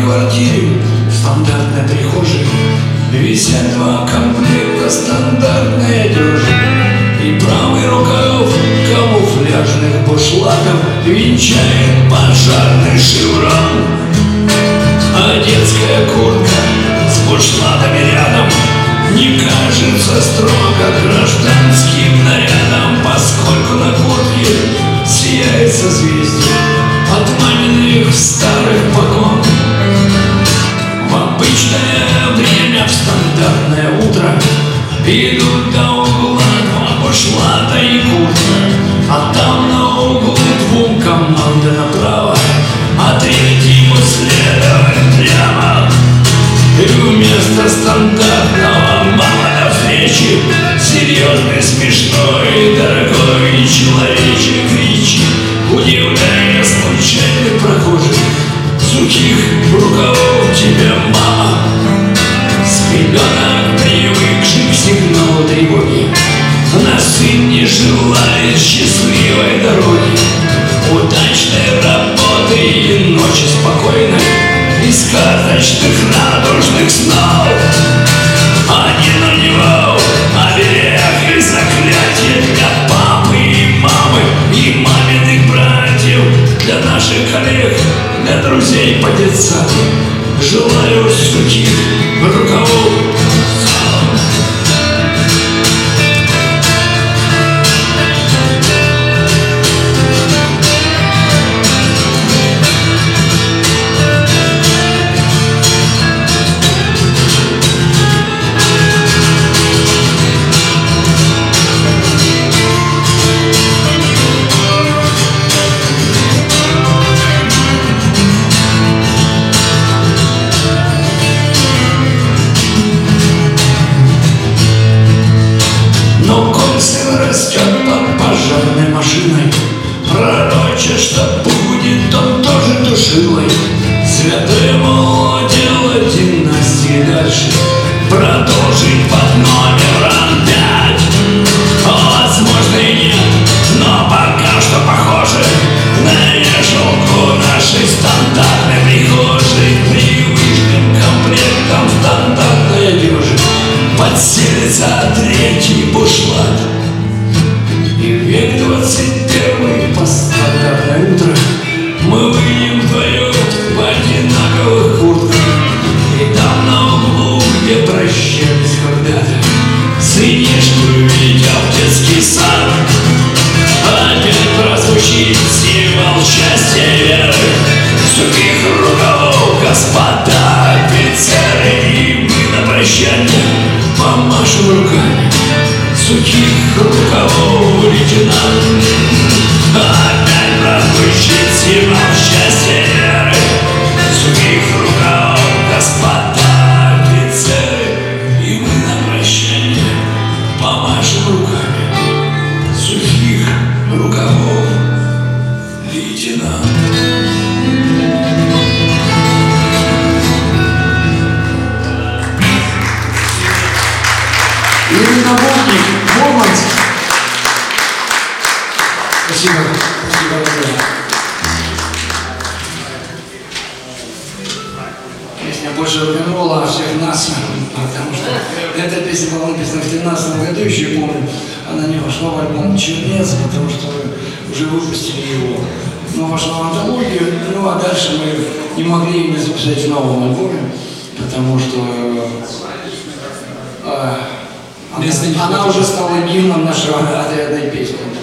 квартире, в стандартной прихожей, висят два комплекта стандартной одежды. И правый рукав камуфляжных бушлатов венчает пожарный шеврон. А детская куртка с бушлатами рядом не кажется строго гражданским нарядом, поскольку на куртке сияет созвездие от маминых старых погон. В обычное время, в стандартное утро, идут до угла два бушлата и куртка, а там на углу двум команды направо, а третьему следовать прямо. И вместо стандартного «мама до встречи» серьезный, смешной, дорогой человечек кричит, удивляя случайных прохожих: сухих рукавов тебе, мама. С ребенок, привыкший к сигналу тревоги, на сын не желает счастливой дороги, удачной работы и ночи спокойной, из карточных радужных снов. Один у него оберег и заклятие для папы и мамы, и маминых братьев, для наших коллег, для друзей по детсаду. Желаю сухих рукавов. Но сын растет под пожарной машиной, пророча, что будет он тоже душилой. Святое ему делать гимнастики дальше, продолжить под номером 5. Возможно и нет, но пока что похоже на вешалку нашей стандартной прихожей. Привычным комплектом стандартной одежды подселится третий бушлат. И век 21 по стандартное утро мы выйдем вдвоем в одинаковых куртках. И там на углу, где прощались когда-то, сынишку ведя в детский сад, опять прозвучит символ счастья и веры, сухих рукавов, господа офицеры. И мы на прощание помашем руками: сухих рукавов, лейтенант. Опять прозвучит символ счастья и веры, сухих рукавов, господа офицеры. И мы на прощание помашем руками: сухих рукавов, лейтенант. Ирина Бортник, Мурманск. Спасибо. Спасибо, дорогая. Песня больше рок-н-ролла всех нас, потому что эта песня была написана в 2013 году, еще помню. Она не вошла в альбом «Чернец», потому что мы уже выпустили его. Но вошла в антологию, ну а дальше мы не могли ее записать в новом альбоме, потому что она уже стала гимном нашего отрядной песни.